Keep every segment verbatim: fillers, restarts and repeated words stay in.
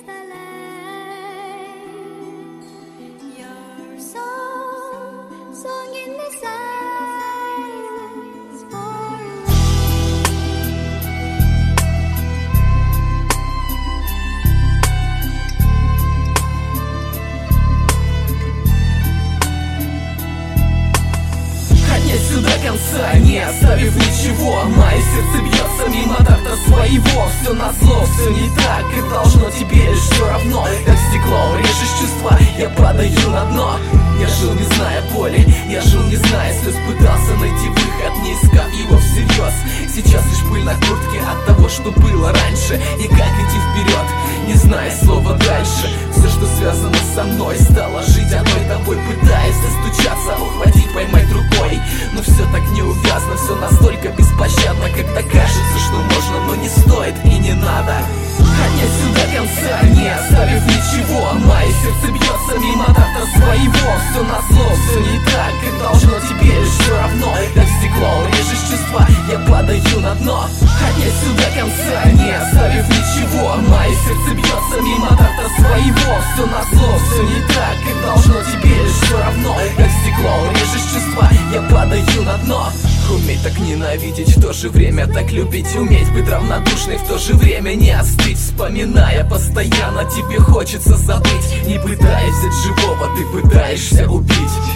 До конца, не оставив ничего. Мое сердце бьется мимо такта своего. Все назло, все не так, и должно теперь все равно. Как стекло, режешь чувства, я падаю на дно. Я жил, не зная боли, я жил, не зная слез. Пытался найти выход, не искав его всерьез. Сейчас лишь пыль на куртке от того, что было раньше. И как идти вперед, не зная слова дальше. Все, что связано со мной, стало жить одной тобой. Пытаясь достучаться, ухватить, поймать рукой. Но все так неувязно, все настолько беспощадно. Когда кажется, что можно, но не стоит и не надо. Поднять сюда конца, не оставив ничего. Мое сердце бьется мимо такта своего. Все назло, все не так, и должно теперь все равно. Как стекло, режешь чувства, я падаю на дно. Поднять сюда конца, не оставив ничего. Мое сердце бьется мимо такта своего. Все назло, все не так, и должно теперь все равно. Как стекло, режешь чувства, я падаю на дно. Уметь так ненавидеть, в то же время так любить. Уметь быть равнодушной, в то же время не остыть. Вспоминая постоянно, тебе хочется забыть. Не пытаясь взять живого, ты пытаешься убить.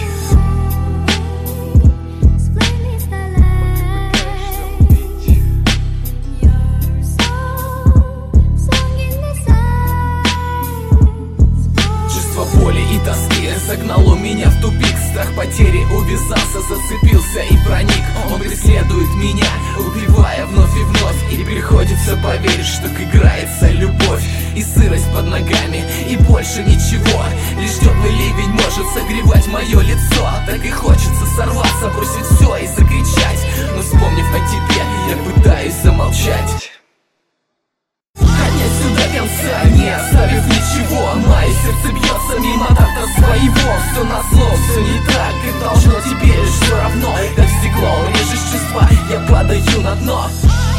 Боли и тоски загнало меня в тупик. Страх потери увязался, зацепился и проник. Он преследует меня, убивая вновь и вновь. И приходится поверить, что играется любовь. И сырость под ногами, и больше ничего. Лишь теплый ливень может согревать мое лицо. Так и хочется сорваться, бросить все и закричать. Но вспомнив о тебе, я пытаюсь замолчать. До конца, не оставив ничего. Мое сердце бьется мимо такта своего. Все назло, все не так, и должно теперь все равно. Как стекло, режешь чувства, я падаю на дно.